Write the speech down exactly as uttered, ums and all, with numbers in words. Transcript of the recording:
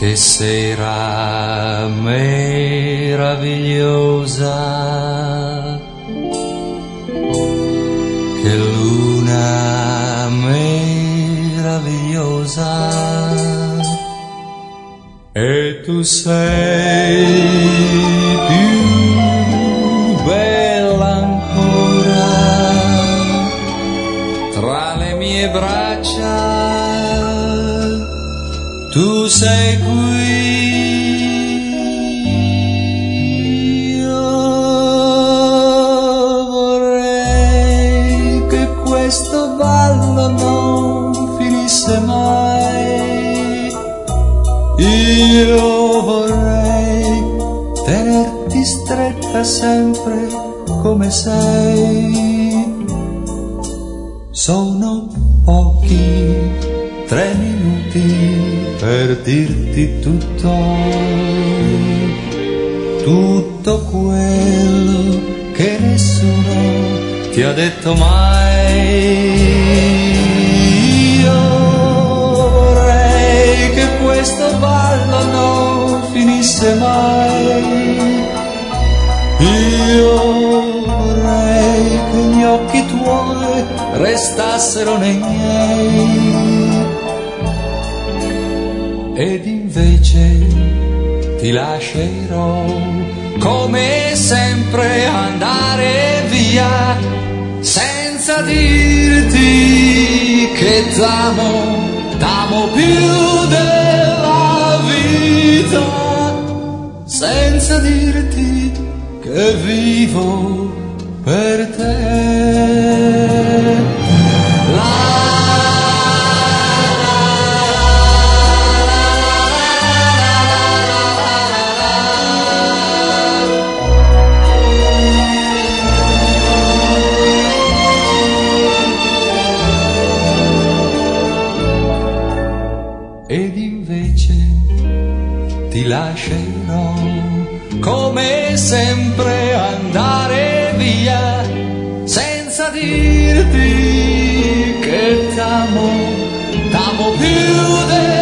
Che sera meravigliosa, che luna meravigliosa, e tu sei più bella ancora tra le mie braccia. Tu sei qui, io vorrei che questo ballo non finisse mai. Io vorrei tenerti stretta sempre come sei. Sono pochi tre minuti per dirti tutto, tutto quello che nessuno ti ha detto mai. Io vorrei che questo ballo non finisse mai. Io vorrei che gli occhi tuoi restassero nei miei. Ed invece ti lascerò come sempre andare via, senza dirti che t'amo, t'amo più della vita, senza dirti che vivo per te. La Ed invece ti lascerò come sempre andare via, senza dirti che t'amo, t'amo più del